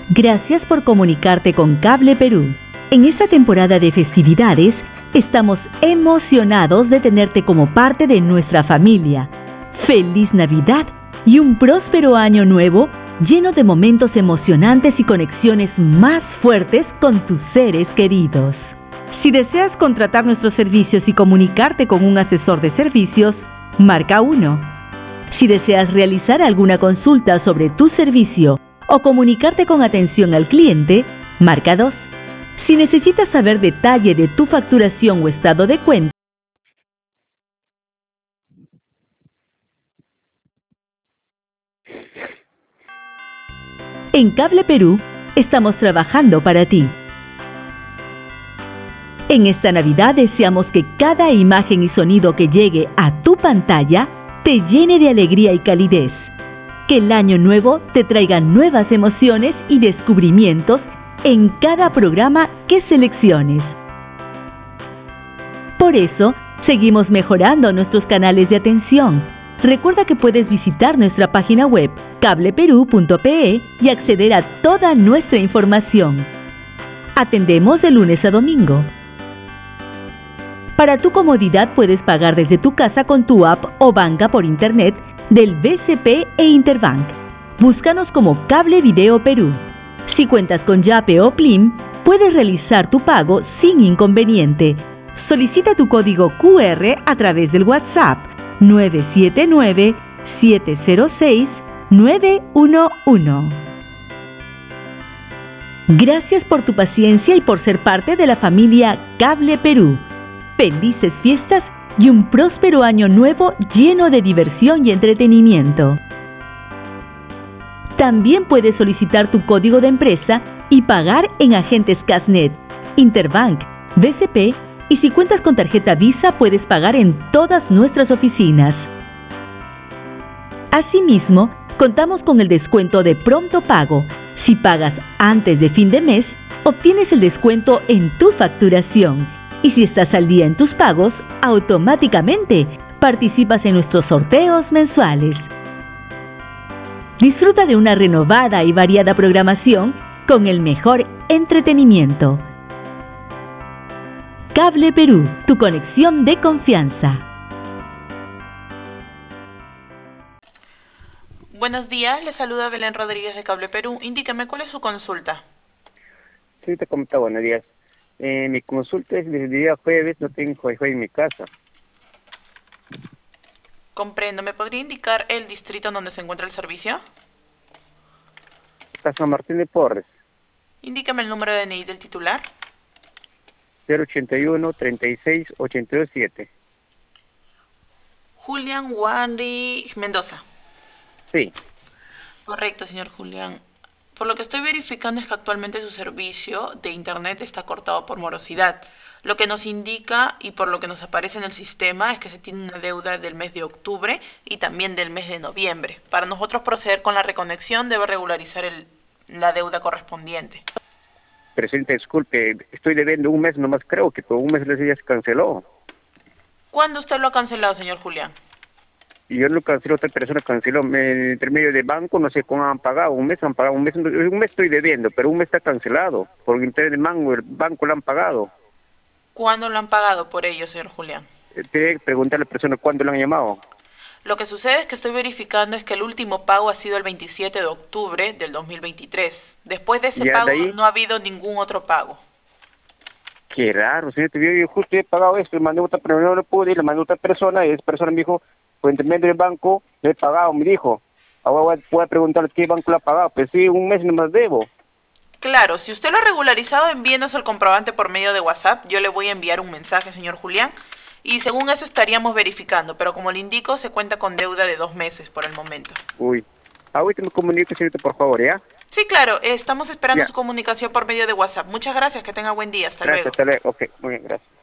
Gracias por comunicarte con Cable Perú. En esta temporada de festividades, estamos emocionados de tenerte como parte de nuestra familia. ¡Feliz Navidad y un próspero año nuevo lleno de momentos emocionantes y conexiones más fuertes con tus seres queridos! Si deseas contratar nuestros servicios y comunicarte con un asesor de servicios, marca 1. Si deseas realizar alguna consulta sobre tu servicio o comunicarte con atención al cliente, marca 2. Si necesitas saber detalle de tu facturación o estado de cuenta, en Cable Perú estamos trabajando para ti. En esta Navidad deseamos que cada imagen y sonido que llegue a tu pantalla te llene de alegría y calidez. Que el año nuevo te traiga nuevas emociones y descubrimientos en cada programa que selecciones. Por eso, seguimos mejorando nuestros canales de atención. Recuerda que puedes visitar nuestra página web cableperú.pe y acceder a toda nuestra información. Atendemos de lunes a domingo. Para tu comodidad puedes pagar desde tu casa con tu app o banca por internet del BCP e Interbank. Búscanos como Cable Video Perú. Si cuentas con Yape o Plim, puedes realizar tu pago sin inconveniente. Solicita tu código QR a través del WhatsApp 979-706-911. Gracias por tu paciencia y por ser parte de la familia Cable Perú. Felices fiestas y un próspero año nuevo lleno de diversión y entretenimiento. También puedes solicitar tu código de empresa y pagar en agentes Casnet, Interbank, BCP y si cuentas con tarjeta Visa puedes pagar en todas nuestras oficinas. Asimismo, contamos con el descuento de pronto pago. Si pagas antes de fin de mes, obtienes el descuento en tu facturación. Y si estás al día en tus pagos, automáticamente participas en nuestros sorteos mensuales. Disfruta de una renovada y variada programación con el mejor entretenimiento. Cable Perú, tu conexión de confianza. Buenos días, le saluda Belén Rodríguez de Cable Perú. Indíqueme cuál es su consulta. Sí, te comento, buenos días. Mi consulta es desde el día jueves, no tengo wifi en mi casa. Comprendo. ¿Me podría indicar el distrito en donde se encuentra el servicio? Casa Martín de Porres. Indíqueme el número de DNI del titular. 081-36-827. Julián Wandy Mendoza. Sí. Correcto, señor Julián. Por lo que estoy verificando es que actualmente su servicio de internet está cortado por morosidad. Lo que nos indica y por lo que nos aparece en el sistema es que se tiene una deuda del mes de octubre y también del mes de noviembre. Para nosotros proceder con la reconexión debe regularizar la deuda correspondiente. Presidente, disculpe, estoy debiendo un mes nomás, creo que por un mes ya se canceló. ¿Cuándo usted lo ha cancelado, señor Julián? Y yo lo cancelé, otra persona canceló, en intermedio de banco, no sé cómo han pagado, un mes estoy debiendo, pero un mes está cancelado, por intermedio de mango, el banco lo han pagado. ¿Cuándo lo han pagado por ello, señor Julián? Tiene que preguntarle a la persona cuándo lo han llamado. Lo que sucede es que estoy verificando es que el último pago ha sido el 27 de octubre del 2023. Después de ese pago no ha habido ningún otro pago. Qué raro, señor, yo justo he pagado esto, le mandé otra persona, no lo pude, le mandé otra persona, y esa persona me dijo, por intermedio del banco, le he pagado, me dijo. Ahora voy a preguntarle qué banco lo ha pagado, pues sí, un mes nomás debo. Claro, si usted lo ha regularizado, envíenos el comprobante por medio de WhatsApp. Yo le voy a enviar un mensaje, señor Julián, y según eso estaríamos verificando, pero como le indico, se cuenta con deuda de 2 meses por el momento. Uy, ahorita me comunico, señorita, por favor, ¿ya? Sí, claro, estamos esperando su comunicación por medio de WhatsApp. Muchas gracias, que tenga buen día, hasta luego. Gracias, hasta luego, ok, muy bien, gracias.